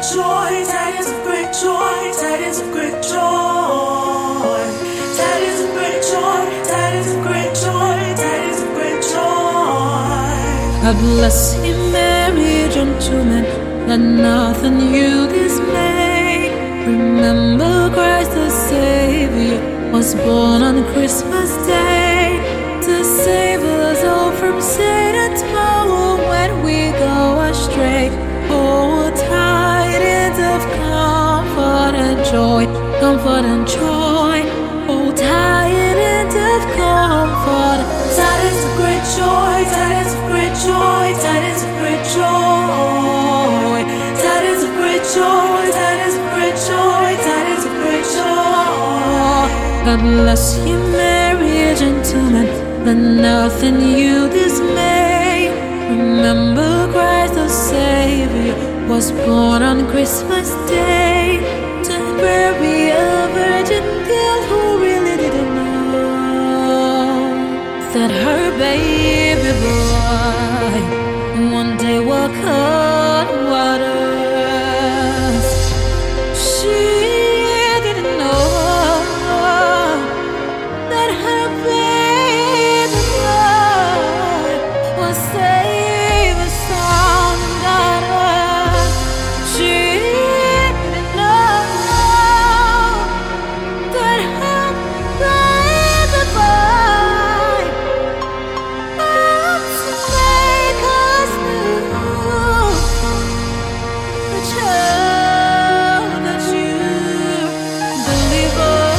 joy, tidings of great joy, tidings of great joy, tidings of great joy, tidings of great joy, tidings of great joy. God bless you, merry gentlemen, let nothing you dismay. Remember Christ the Savior was born on Christmas Day to save us all from Satan's power when we go astray. Oh, tidings of comfort and joy, comfort and joy. Oh, tidings of comfort, tidings of great joy, tidings of great joy, tidings of great joy, tidings of great joy, tidings of great joy, tidings of great joy. God bless you, merry gentlemen, let nothing you dismay. Remember Christ the Savior was born on Christmas Day to bury a virgin girl who really didn't know that her baby boy one day walk on waters. She didn't know that her baby boy was saved a son and daughter. She didn't know that her baby boy was to make us new. The child that you believe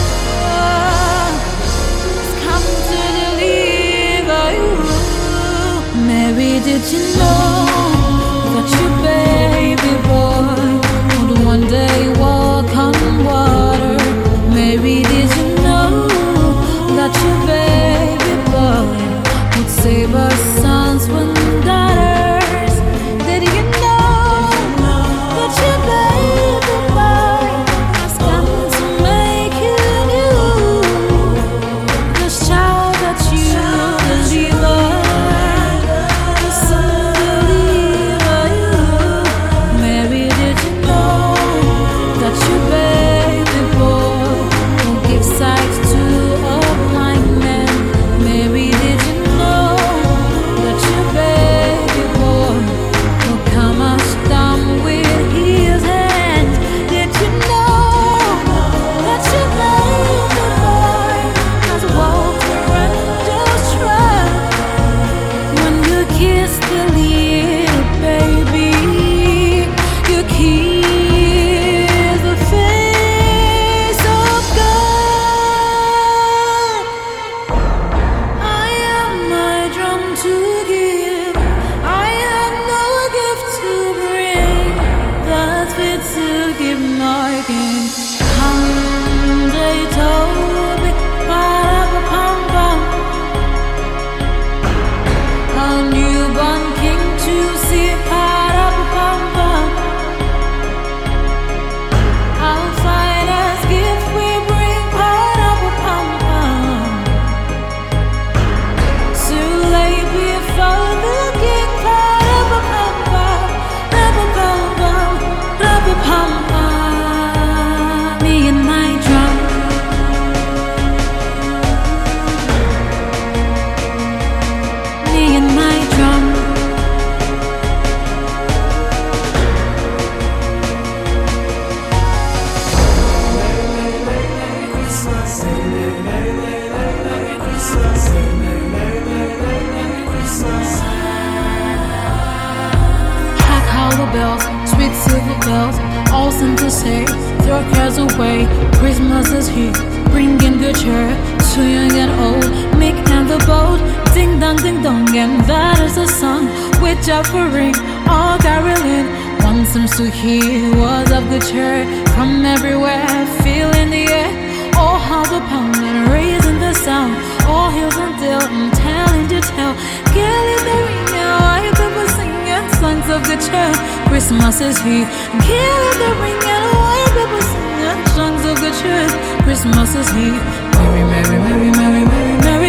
has come to deliver you. Mary, did you know that your baby boy would one day walk on water? Mary, did you know that your baby boy would save our sons and daughters? Did you know that your baby boy has come to make you new? This child that you deliver is to deliver you. Mary, did you know that your baby boy will give sight to a blind man? Mary, did you know that your baby boy will come us down with his hands? Did you know that your baby boy has walked around your track? When you kiss the little baby, you kiss the face of God. I am my drum to give, I have no gift to bring that's fit to give my king. Come, they told me, ba-da-ba-pum-bum, a newborn king to see, ba-da-ba-pum-bum. Our finest gift we bring, ba-da-ba-pum-bum, to lay before the king, ba-da-ba-pum-bum, ba-da-ba-pum-bum, ba-da-ba-pum-bum. Me and my drum, me and my drum. Hark how the bells, sweet silver bells, all seem to say, throw cares away. Christmas is here, bringing good cheer to young and old, meek and the bold. Ding dong, and that is the song which offering all caroling. One seems to hear words of good cheer from everywhere, filling the air. Oh, how the pounding, raising the sound, all hills and dale, I'm telling to tell. Get it the ring now, I people singing songs of good cheer. Christmas is here, get it the ring and why people singing songs of good cheer. Christmas is here, merry, merry, merry, merry, merry, merry.